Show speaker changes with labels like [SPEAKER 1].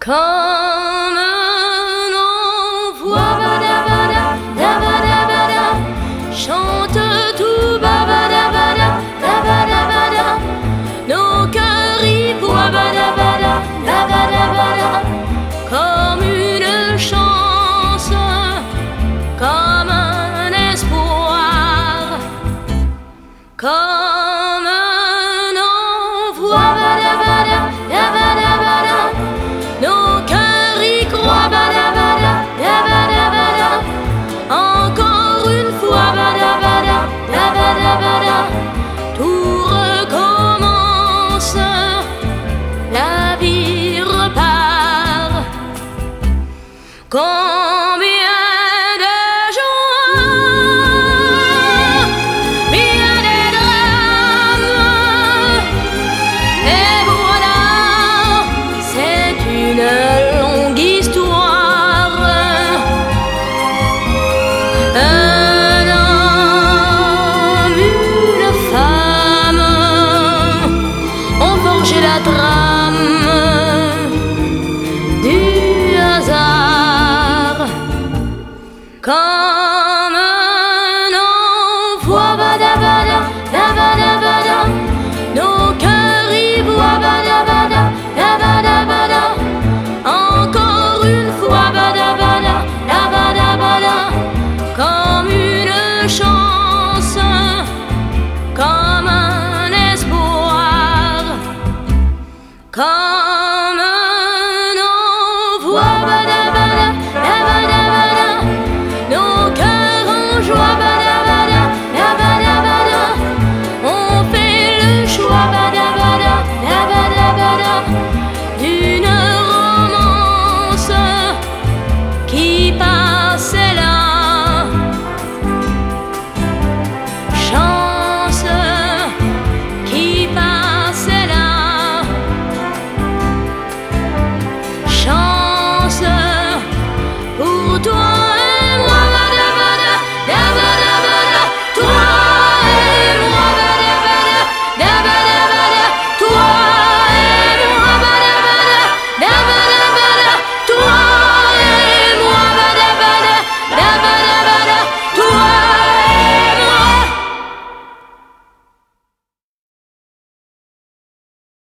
[SPEAKER 1] Comme un envoi, badabada, dabadabada, chante tout, babadabada, dabadabada, nos cœurs y voient, badabada, dabadabada, comme une chance, comme un espoir, comme un envoi, badabada, dabadabada, nos cœurs y croient, badabada, dabadabada, encore une fois, badabada, dabadabada, tout recommence, la vie repart.